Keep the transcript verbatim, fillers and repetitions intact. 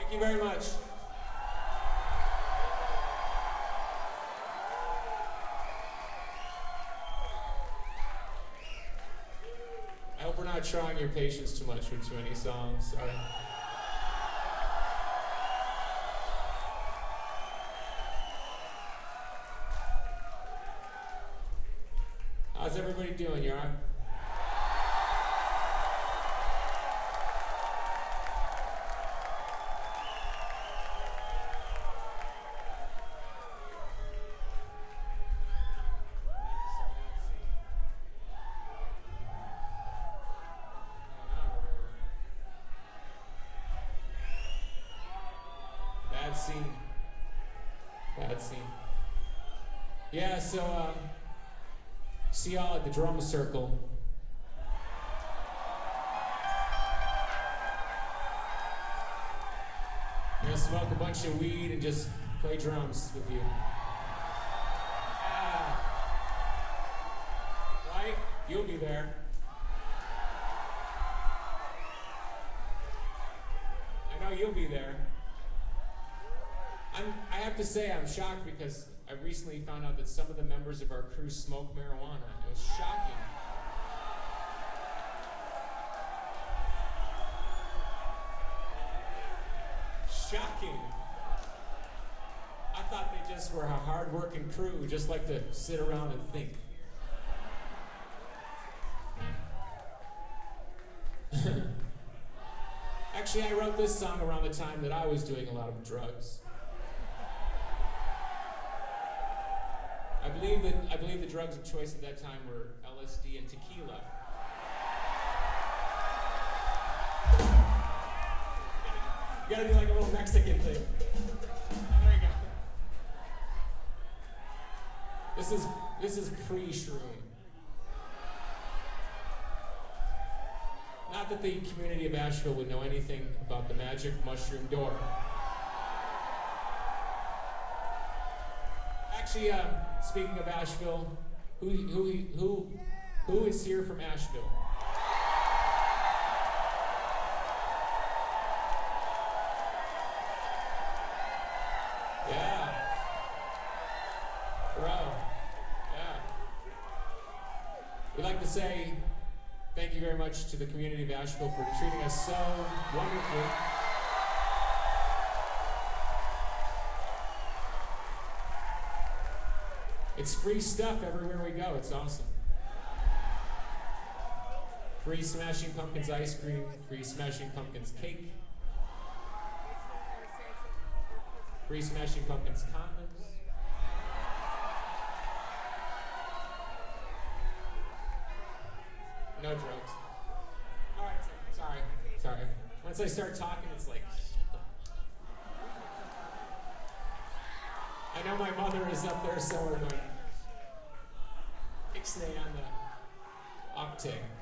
Thank you very much. I hope we're not trying your patience too much with too many songs. Sorry. How's everybody doing? You all right? Bad scene. Bad scene. Yeah, so, um, see y'all at the drum circle. I'm gonna smoke a bunch of weed and just play drums with you. Yeah. Right? You'll be there. I know you'll be there. I'm, I have to say I'm shocked because I recently found out that some of the members of our crew smoke marijuana. It was shocking. Shocking. I thought they just were a hard-working crew who just like to sit around and think. Actually, I wrote this song around the time that I was doing a lot of drugs. I believe that I believe the drugs of choice at that time were L S D and tequila. You gotta do like a little Mexican thing. There you go. This is this is pre-shroom. Not that the community of Asheville would know anything about the magic mushroom door. Actually, uh, speaking of Asheville, who who who who is here from Asheville? Yeah, bro. Yeah. We'd like to say thank you very much to the community of Asheville for treating us so wonderfully. It's free stuff everywhere we go. It's awesome. Free Smashing Pumpkins ice cream, free Smashing Pumpkins cake, free Smashing Pumpkins condoms. No drugs. All right, sorry, sorry. Once I start talking, it's like, shut the I know my mother is up there, so we're going, ixnay on the octave.